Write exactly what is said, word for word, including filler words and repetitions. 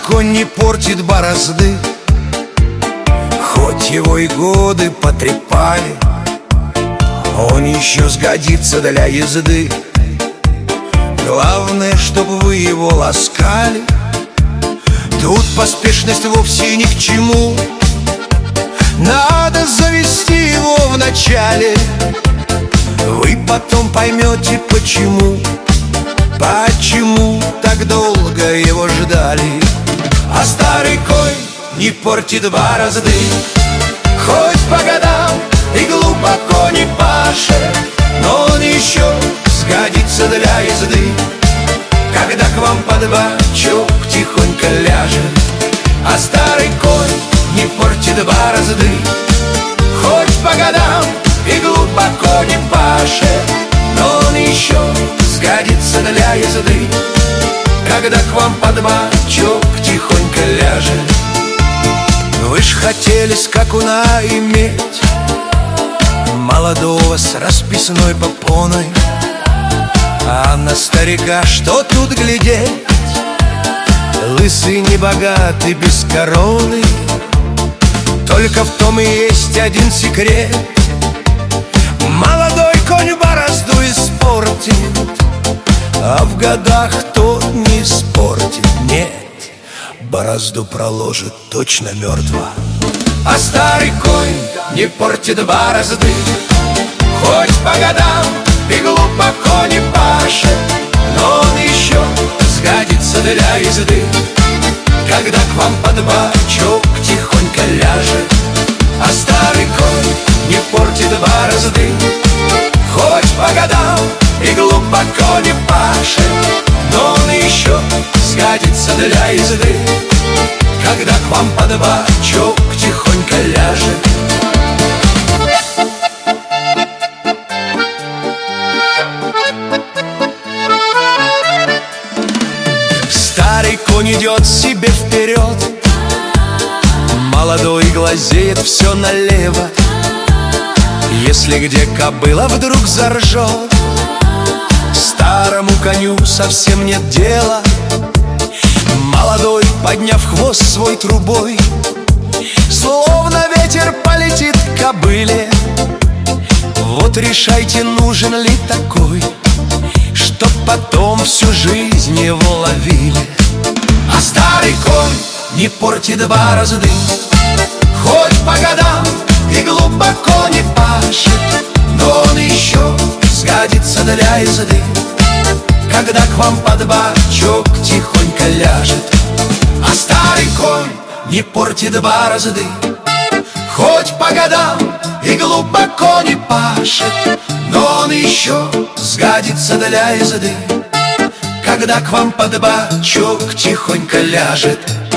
конь не портит борозды, хоть его и годы потрепали, он еще сгодится для езды. Главное, чтобы вы его ласкали. Тут поспешность вовсе ни к чему. Надо завести его вначале, вы потом поймете, почему. Почему так долго его ждали. А старый конь не портит борозды, хоть по годам и глубоко не пашет, но он еще сгодится для езды, когда к вам под бочок тихонько ляжет. А старый конь не портит борозды, хоть по годам и глубоко не пашет, но он еще сгодится для езды, когда к вам под бочок тихонько ляжет. Вы ж хотели скакуна иметь, молодого с расписной попоной, а на старика что тут глядеть? Лысый, небогатый, без короны. Только в том и есть один секрет: молодой конь борозду испортит, а в годах тот не испортит. Нет, борозду проложит точно мертво. А старый конь не портит борозды, хоть по годам и глубоко не пашет, но он еще сгодится для езды, когда к вам под бочок тихонько ляжет. А старый конь не портит борозды, хоть по годам и глубоко не пашет, но он еще сгодится для езды, когда к вам под бочок тихонько ляжет. Старый конь идет себе вперед, молодой глазеет все налево. Если где кобыла вдруг заржет, старому коню совсем нет дела. Молодой, подняв хвост свой трубой, словно ветер полетит к кобыле. Вот решайте, нужен ли такой, чтоб потом всю жизнь его ловили. А старый конь не портит борозды, хоть по годам и глубоко не пашет, но он еще сгодится для езды, когда к вам под бочок тихонько ляжет. А старый конь не портит борозды, хоть по годам и глубоко не пашет, но он еще сгодится для езды, когда к вам под бочок тихонько ляжет.